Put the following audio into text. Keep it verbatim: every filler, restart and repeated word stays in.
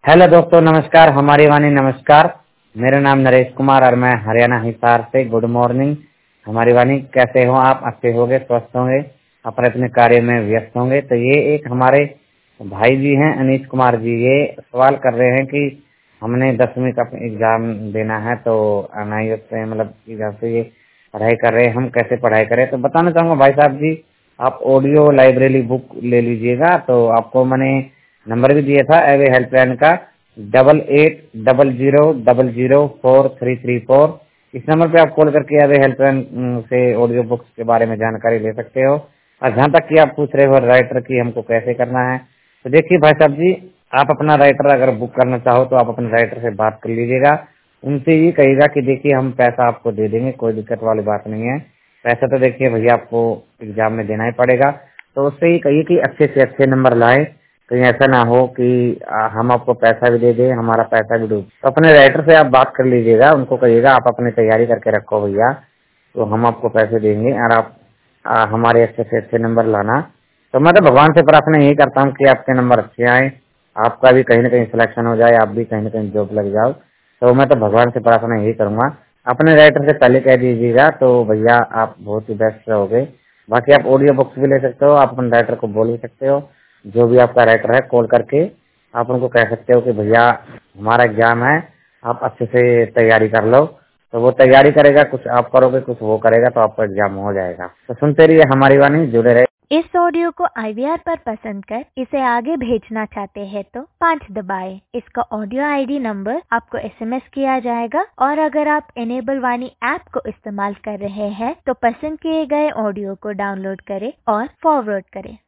Hello दोस्तों, नमस्कार। हमारी वाणी नमस्कार। मेरा नाम नरेश कुमार और मैं हरियाणा हिसार से। Good morning. हमारी वाणी, कैसे हो आप? अच्छे होंगे, स्वस्थ होंगे, अपने अपने कार्य में व्यस्त होंगे। तो ये एक हमारे भाई जी हैं, अनीश कुमार जी, ये सवाल कर रहे हैं कि हमने दसवीं का एग्जाम देना है, तो एनआईएस से मतलब इधर से ये पढ़ाई कर रहे हैं, हम कैसे पढ़ाई करें। तो बताना चाहूँगा भाई साहब जी, आप ऑडियो लाइब्रेरी बुक ले लीजिएगा। तो आपको मैंने नंबर भी दिया था एवे हेल्पलाइन का, double eight double zero double zero four three three four. इस नंबर पे आप कॉल करके एवे हेल्पलाइन से ऑडियो बुक्स के बारे में जानकारी ले सकते हो। और जहाँ तक कि आप पूछ रहे हो राइटर की हमको कैसे करना है, तो देखिए भाई साहब जी, आप अपना राइटर अगर बुक करना चाहो तो आप अपने राइटर से बात कर लीजिएगा। उनसे ये कहिएगा कि देखिए हम पैसा आपको दे देंगे, कोई दिक्कत वाली बात नहीं है। पैसा तो देखिए भैया आपको एग्जाम में देना ही पड़ेगा। तो उससे ही कहिए कि अच्छे से अच्छे नंबर लाए, कहीं ऐसा ना हो कि आ, हम आपको पैसा भी दे दें, हमारा पैसा भी डूब। तो अपने राइटर से आप बात कर लीजिएगा, उनको कहिएगा आप अपनी तैयारी करके रखो भैया, तो हम आपको पैसे देंगे और आप आ, हमारे अच्छे से अच्छे नंबर लाना। तो मैं तो भगवान से प्रार्थना यही करता हूँ कि आपके नंबर अच्छे आए, आपका भी कहीं ना कहीं सिलेक्शन हो जाए, आप भी कहीं ना कहीं जॉब लग जाओ। तो मैं तो भगवान से प्रार्थना यही करूंगा। अपने राइटर से पहले कह दीजिएगा तो भैया आप बहुत ही बेस्ट रहोगे। बाकी आप ऑडियो बुक्स भी ले सकते हो, आप अपने राइटर को बोल भी सकते हो, जो भी आपका राइटर है कॉल करके आप उनको कह सकते हो कि भैया हमारा एग्जाम है, आप अच्छे से तैयारी कर लो। तो वो तैयारी करेगा, कुछ आप करोगे, कुछ वो करेगा, तो आपका एग्जाम हो जाएगा। तो सुनते रहिए हमारी वाणी, जुड़े रहे। इस ऑडियो को आईवीआर पर पसंद कर इसे आगे भेजना चाहते हैं तो पाँच दबाएं। इसका ऑडियो आईडी नंबर आपको एसएमएस किया जाएगा। और अगर आप इनेबल वाणी ऐप को इस्तेमाल कर रहे हैं तो पसंद किए गए ऑडियो को डाउनलोड करें और फॉरवर्ड करें।